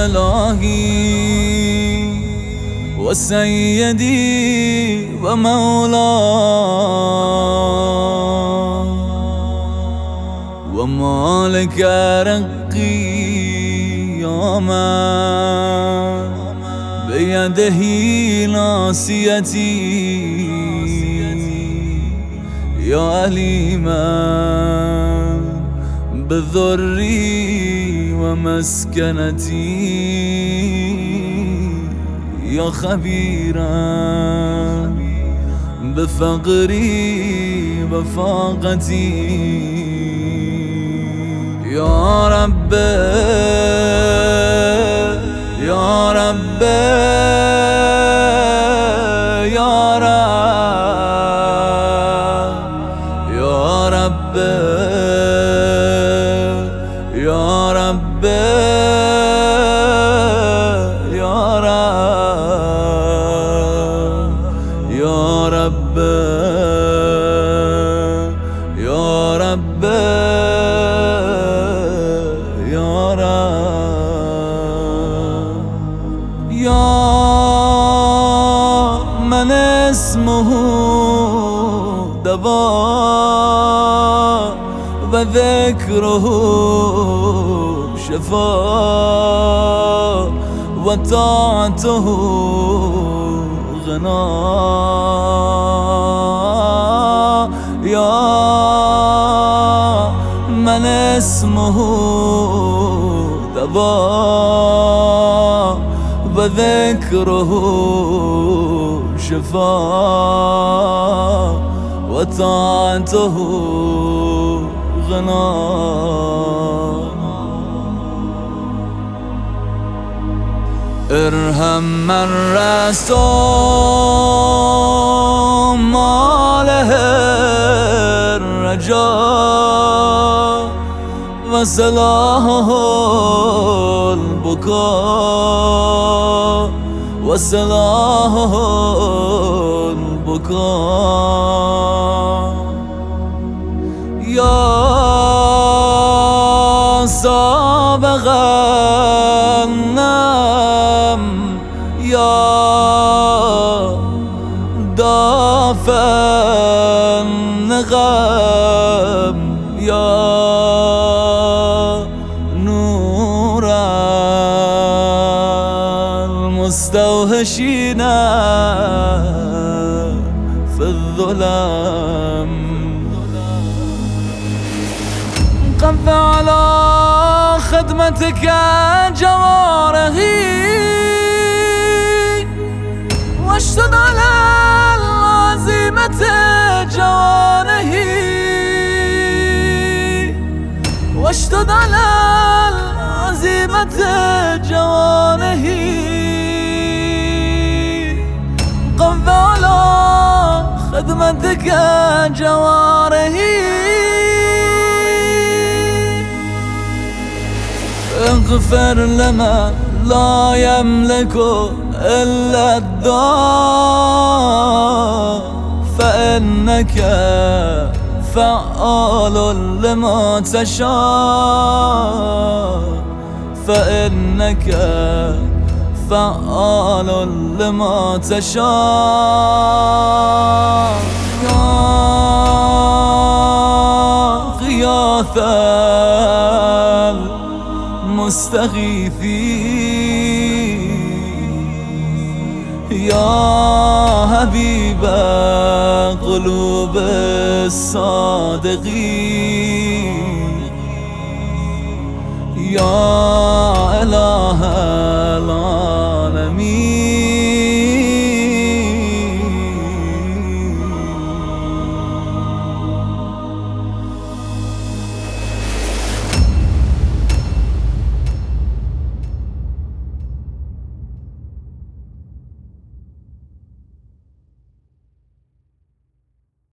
إلهي وسيدي ومولاي ومالك رقي يا من بيده ناصيتي يا أليما بذري ومسكنتي يا خبيرا بفقري وفاقتي يا رب يا رب يا رب يا رب يا رب يا رب يا رب يا من اسمه دواء وذكره شفاء وطاعته غناء يا من اسمه دواء وذكره شفاء وطاعته غناء ارحم من رسول ما له الرجاء وصلاحه البكاء وصلاحه البكاء يا سابق النعم يا دافع النغم يا نور المستوحشين في الظلام قف على خدمتك جوارحي واشتد على العزيمة جوانحي واشتد على العزيمة جوانحي قف على خدمتك جوارحي اغفر لمن لا يملك إلا الدعاء فإنك فعال لما تشاء فإنك فعال لما تشاء يا غياث المستغيثين يا حبيب قلوب الصادقين يا إله